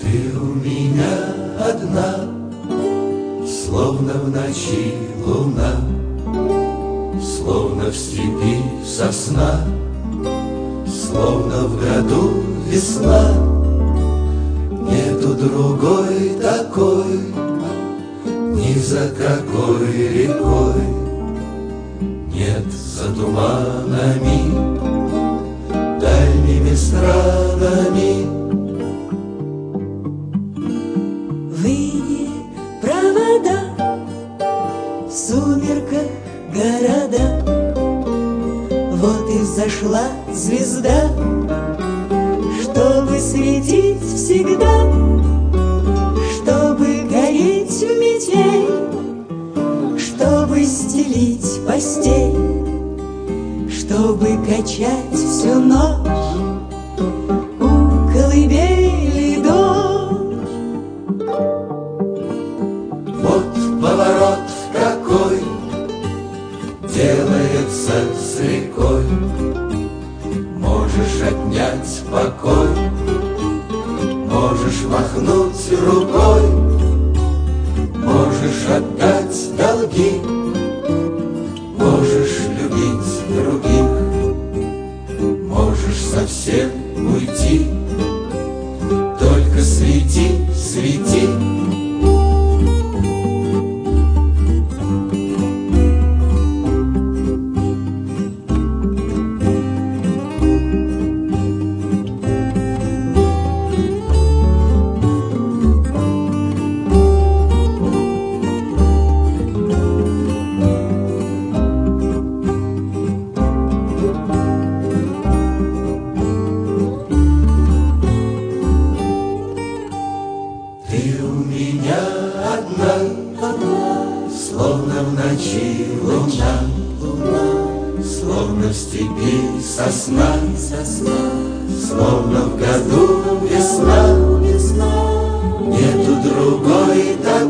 Ты у меня одна, словно в ночи луна, словно в степи сосна, словно в году весна. Нету другой такой, ни за какой рекой, нет за туманами, дальними странами. Выйди, провода, в сумерках города. Вот и взошла звезда, чтобы светить всегда, чтобы гореть в метель, чтобы стелить постель, чтобы качать всю ночь у колыбели дочь. Вот поворот какой делается с рекой, можешь отнять покой, можешь махнуть рукой, можешь отдать долги, можешь любить других, можешь совсем уйти, только свети, свети. Ты у меня одна, словно в ночи луна, словно в степи сосна, словно в году весна. Нету другой такой.